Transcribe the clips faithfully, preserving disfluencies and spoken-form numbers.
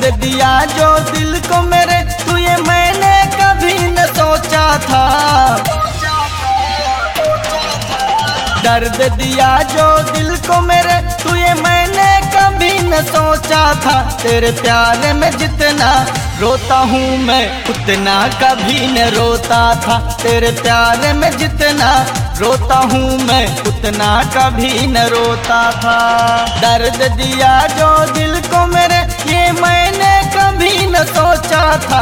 दिया जो दिल को मेरे, तू ये मैंने कभी न सोचा था। दर्द दिया जो दिल को मेरे, तू ये मैंने कभी न सोचा था। तेरे प्यार में जितना रोता हूँ मैं, उतना कभी न रोता था। तेरे प्यार में जितना रोता हूँ मैं, उतना कभी न रोता था। दर्द दिया जो दिल को मेरे, ये मैंने कभी न सोचा था।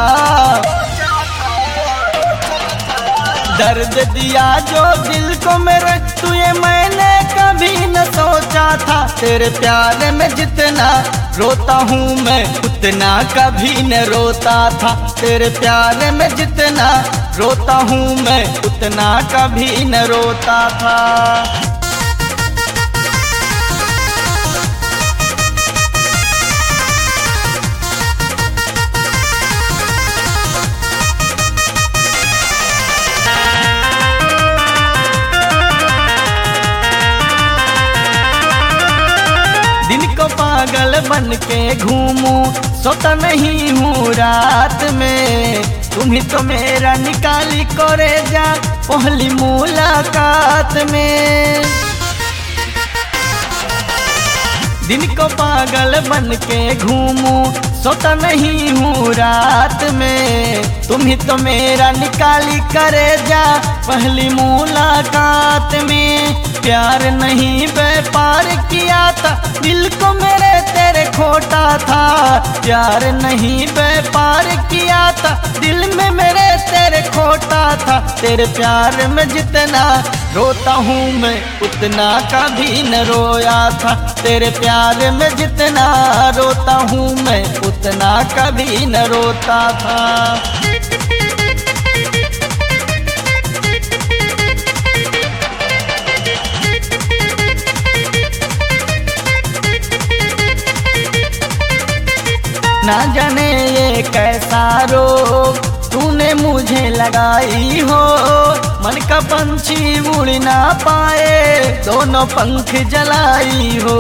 दर्द दिया जो दिल को मेरे, तू ये मैंने कभी न सोचा था। तेरे प्यार में जितना रोता हूँ मैं, उतना कभी न रोता था। तेरे प्यार में जितना रोता हूँ मैं, उतना कभी न रोता था। दिन को पागल बन के घूमूं, सोता नहीं हूँ रात में। तुम ही तो मेरा निकाली करे जा पहली मुलाकात में। दिन को पागल बन के घूमूं, सोता नहीं हूँ रात में। तुम ही तो मेरा निकाली करे जा पहली मुलाकात में। प्यार नहीं व्यापार किया था, दिल को मेरे तेरे खोटा था। प्यार नहीं व्यापार किया था, दिल में मेरे तेरे खोटा था। तेरे प्यार में जितना रोता हूँ मैं, उतना कभी न रोया था। तेरे प्यार में जितना रोता हूँ मैं, उतना कभी न रोता था। ना जाने ये कैसा रोग तूने मुझे लगाई हो। मन का पंछी उड़ ना पाए, दोनों पंख जलाई हो।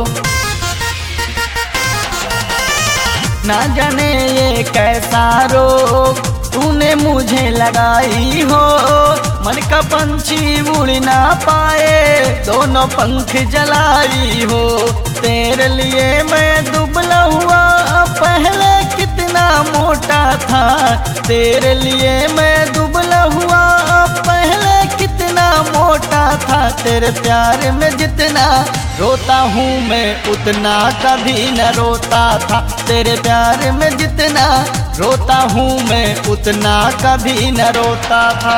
ना जाने ये कैसा रोग तूने मुझे लगाई हो। मन का पंछी उड़ ना पाए, दोनों पंख जलाई हो। तेरे लिए मैं दुबला हुआ, पहले कितना मोटा था। तेरे लिए मैं दुबला हुआ, पहले कितना मोटा था। तेरे प्यार में जितना रोता हूँ मैं, उतना कभी न रोता था। तेरे प्यार में जितना रोता हूँ मैं, उतना कभी न रोता था।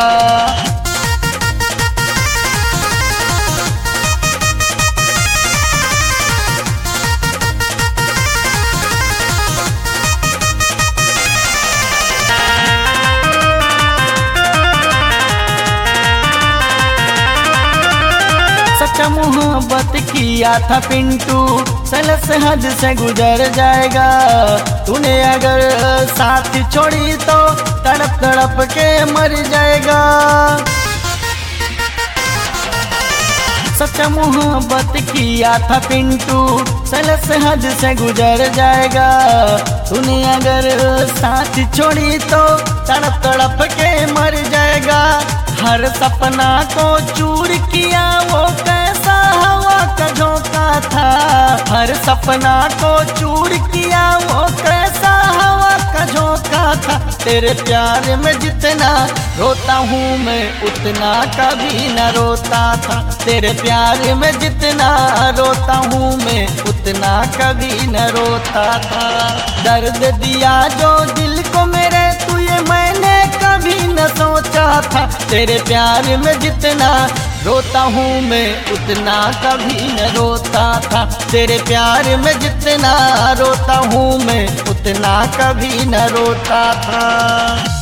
सच्चा मोहब्बत किया था पिंटू, सलस हद से गुजर जाएगा। तूने अगर साथ छोड़ी तो तड़प तड़प के मर जाएगा। सच्चा मोहब्बत किया था पिंटू, सलस हद से गुजर जाएगा। तूने अगर साथ छोड़ी तो तड़प तड़प के मर जाएगा। हर सपना को चूर किया वो कैसा हवा का झोंका था। हर सपना को चूर किया वो कैसा हवा का झोंका था। तेरे प्यार में जितना रोता हूँ मैं, उतना कभी न रोता था। तेरे प्यार में जितना रोता हूँ मैं, उतना कभी न रोता था। दर्द दिया जो दिल को मेरे, तू ये मैंने कभी न सोचा था। तेरे प्यार में जितना रोता हूँ मैं, उतना कभी न रोता था। तेरे प्यार में जितना रोता हूँ मैं, उतना कभी न रोता था।